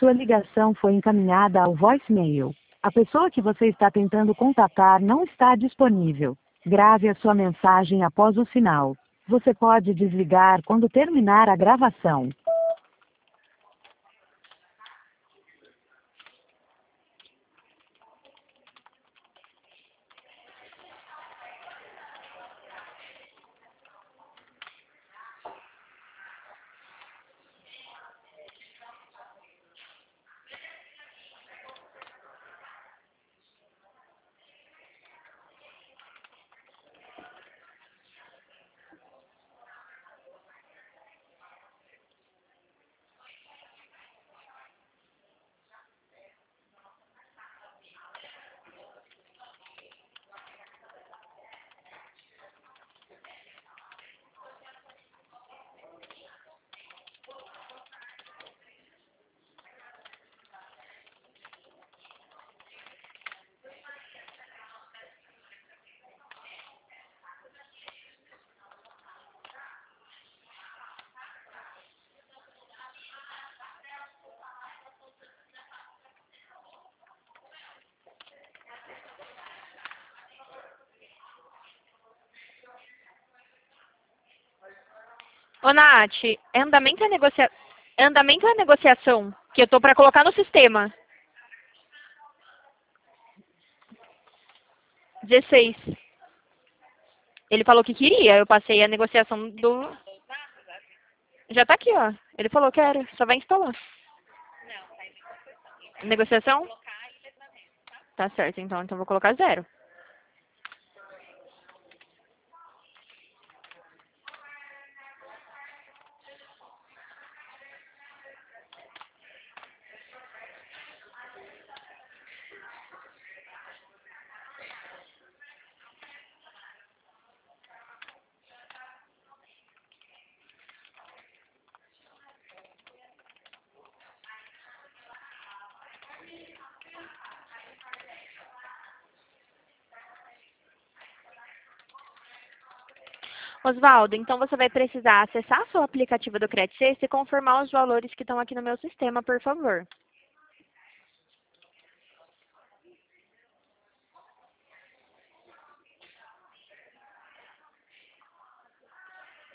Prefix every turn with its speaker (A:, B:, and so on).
A: Sua ligação foi encaminhada ao voicemail. A pessoa que você está tentando contatar não está disponível. Grave a sua mensagem após o sinal. Você pode desligar quando terminar a gravação.
B: Ô, Nath, andamento é negociação, que eu tô para colocar no sistema. 16. Ele falou que queria, eu passei a negociação do... Já tá aqui, ó. Ele falou que era, só vai instalar. Negociação? Tá certo, então vou colocar 0. Osvaldo, então você vai precisar acessar seu aplicativo do Credit Sexta e confirmar os valores que estão aqui no meu sistema, por favor.